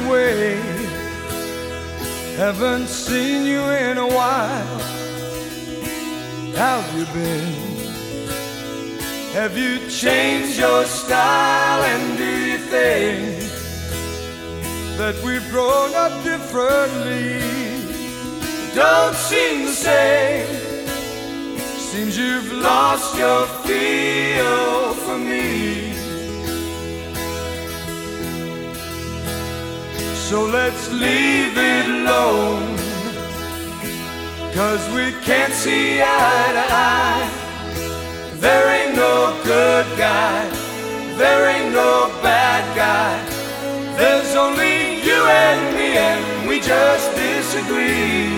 away. Haven't seen you in a while. How have you been? Have you changed your style? And do you think that we've grown up differently? Don't seem the same. Seems you've lost your feel for me. So let's leave it alone, 'cause we can't see eye to eye. There ain't no good guy, there ain't no bad guy. There's only you and me, and we just disagree.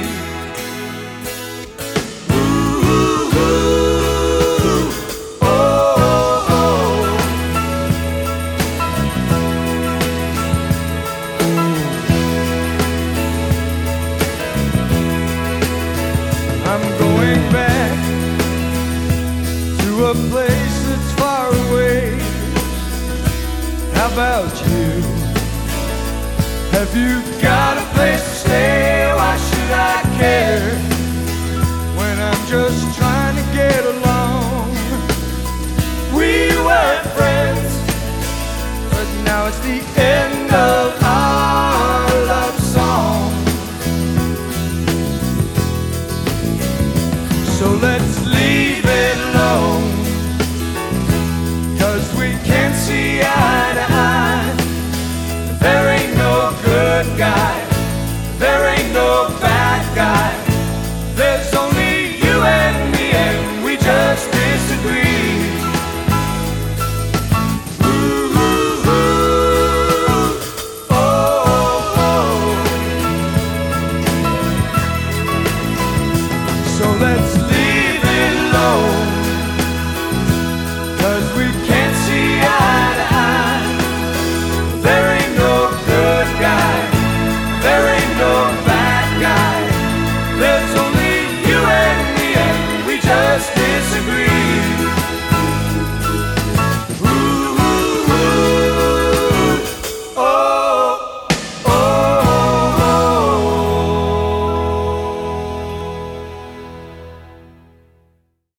I'm going back to a place that's far away. How about you? Have you got a place to stay? Why should I care when I'm just trying to get along? We were friends, but now it's the end of our love song. So let's leave it alone, 'cause we can't see eye to eye. There ain't no good guy, there ain't no bad guy. There's only you and me, and we just disagree. Ooh, ooh, ooh. Oh, oh. So let's leave it alone, 'cause we can't see eye to eye. There ain't no good guy, there ain't no bad guy. There's only you and me, and we just disagree.